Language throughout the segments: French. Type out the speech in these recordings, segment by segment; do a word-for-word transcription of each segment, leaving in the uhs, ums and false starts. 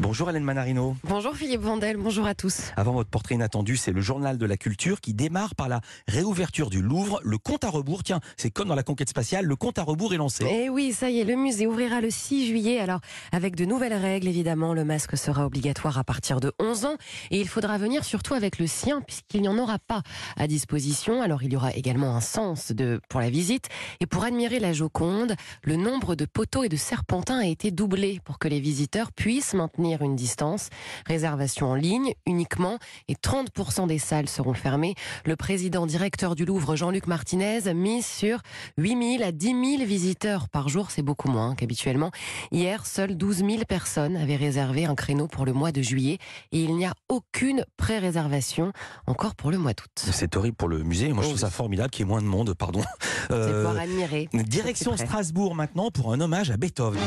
Bonjour Hélène Manarino. Bonjour Philippe Vandel, bonjour à tous. Avant votre portrait inattendu, c'est le journal de la culture qui démarre par la réouverture du Louvre. Le compte à rebours, tiens, c'est comme dans la conquête spatiale, le compte à rebours est lancé. Et oui, ça y est, le musée ouvrira le six juillet. Alors, avec de nouvelles règles, évidemment, le masque sera obligatoire à partir de onze ans. Et il faudra venir surtout avec le sien, puisqu'il n'y en aura pas à disposition. Alors, il y aura également un sens de, pour la visite. Et pour admirer la Joconde, le nombre de poteaux et de serpentins a été doublé pour que les visiteurs puissent maintenir une distance. Réservation en ligne uniquement et trente pour cent des salles seront fermées. Le président directeur du Louvre, Jean-Luc Martinez, mise sur huit mille à dix mille visiteurs par jour. C'est beaucoup moins qu'habituellement. Hier, seules douze mille personnes avaient réservé un créneau pour le mois de juillet et il n'y a aucune pré-réservation encore pour le mois d'août. C'est horrible pour le musée. Moi, je oh trouve oui. ça formidable qu'il y ait moins de monde, pardon. C'est Euh, pouvoir admirer. Direction Strasbourg maintenant pour un hommage à Beethoven.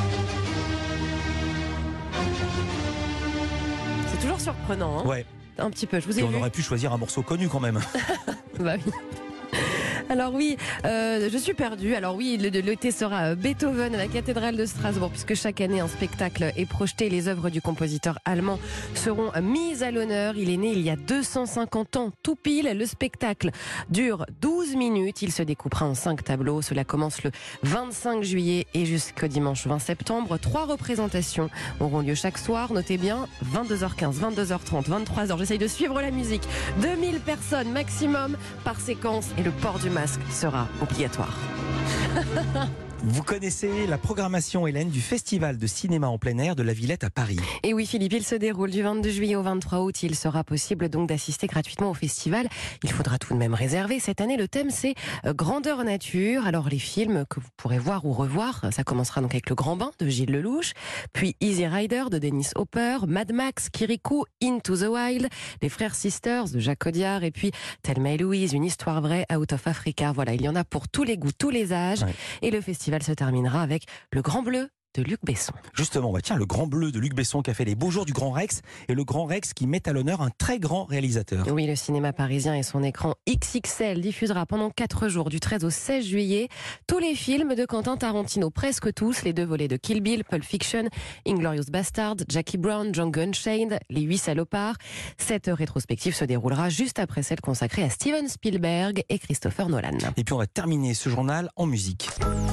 C'est toujours surprenant, hein Ouais. Un petit peu, je vous ai Et on vu. aurait pu choisir un morceau connu quand même. Bah oui. Alors oui, euh, je suis perdue. Alors oui, le- l'été sera Beethoven à la cathédrale de Strasbourg, puisque chaque année un spectacle est projeté. Les œuvres du compositeur allemand seront mises à l'honneur. Il est né il y a deux cent cinquante ans, tout pile. Le spectacle dure douze minutes. Il se découpera en cinq tableaux. Cela commence le vingt-cinq juillet et jusqu'au dimanche vingt septembre. Trois représentations auront lieu chaque soir. Notez bien, vingt-deux heures quinze, vingt-deux heures trente, vingt-trois heures. J'essaye de suivre la musique. deux mille personnes maximum par séquence et le port du masque sera obligatoire. Vous connaissez la programmation, Hélène, du Festival de cinéma en plein air de la Villette à Paris. Et oui Philippe, il se déroule du vingt-deux juillet au vingt-trois août. Il sera possible donc d'assister gratuitement au festival. Il faudra tout de même réserver. Cette année, le thème c'est euh, grandeur nature. Alors les films que vous pourrez voir ou revoir, ça commencera donc avec Le Grand Bain de Gilles Lelouch, puis Easy Rider de Dennis Hopper, Mad Max, Kirikou, Into the Wild, Les Frères Sisters de Jacques Audiard et puis Thelma et Louise, une histoire vraie, Out of Africa. Voilà, il y en a pour tous les goûts, tous les âges. Ouais. Et le festival se terminera avec Le Grand Bleu de Luc Besson. Justement, bah tiens, le Grand Bleu de Luc Besson qui a fait les beaux jours du Grand Rex et le Grand Rex qui met à l'honneur un très grand réalisateur. Oui, le cinéma parisien et son écran X X L diffusera pendant quatre jours, du treize au seize juillet, tous les films de Quentin Tarantino, presque tous, les deux volets de Kill Bill, Pulp Fiction, Inglourious Bastard, Jackie Brown, Django Unchained, Les Huit Salopards. Cette rétrospective se déroulera juste après celle consacrée à Steven Spielberg et Christopher Nolan. Et puis on va terminer ce journal en musique.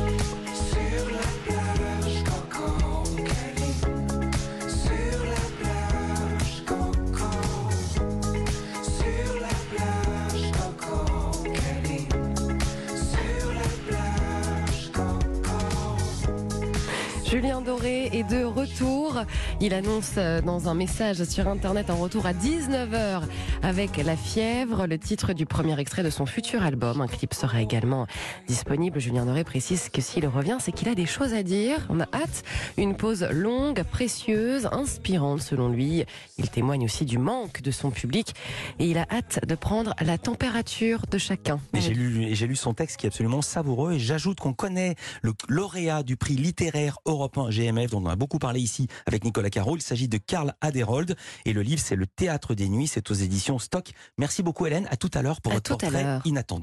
Julien Doré est de retour. Il annonce dans un message sur Internet un retour à dix-neuf heures avec La Fièvre, le titre du premier extrait de son futur album. Un clip sera également disponible. Julien Doré précise que s'il revient, c'est qu'il a des choses à dire. On a hâte. Une pause longue, précieuse, inspirante selon lui. Il témoigne aussi du manque de son public et il a hâte de prendre la température de chacun. Et j'ai lu, et j'ai lu son texte qui est absolument savoureux et j'ajoute qu'on connaît le lauréat du prix littéraire européen G M F dont on a beaucoup parlé ici avec Nicolas Caro. Il s'agit de Karl Aderold et le livre c'est Le Théâtre des Nuits, c'est aux éditions Stock. Merci beaucoup Hélène, à tout à l'heure pour À votre tout à portrait l'heure. inattendu.